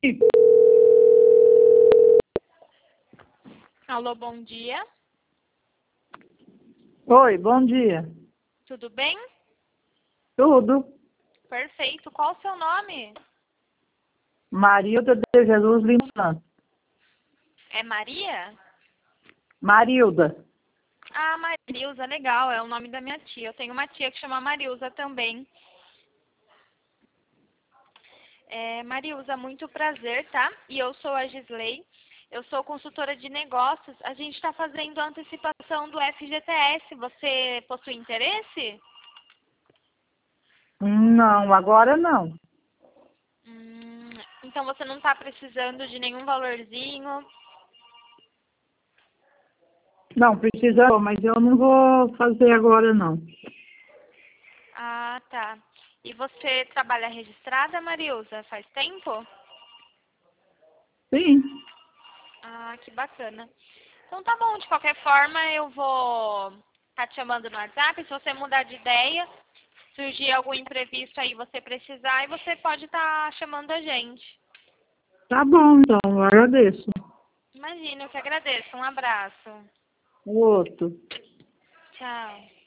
Alô, bom dia. Oi, bom dia. Tudo bem? Tudo. Perfeito. Qual o seu nome? Marilda de Jesus Lima Santos. É Maria? Marilda. Ah, Marilza, legal. É o nome da minha tia. Eu tenho uma tia que chama Marilza também. Marilza, muito prazer, tá? E eu sou a Gisley. Eu sou consultora de negócios. A gente está fazendo a antecipação do FGTS. Você possui interesse? Não, agora não. Então você não está precisando de nenhum valorzinho? Não, precisa, mas eu não vou fazer agora não. Ah, tá. E você trabalha registrada, Marilza? Faz tempo? Sim, Ah, que bacana. Então tá bom, de qualquer forma eu vou estar te chamando no WhatsApp. Se você mudar de ideia, surgir algum imprevisto aí você precisar, e você pode estar chamando a gente. tá bom então, eu agradeço. Imagina, eu que agradeço. Um abraço. O outro. Tchau.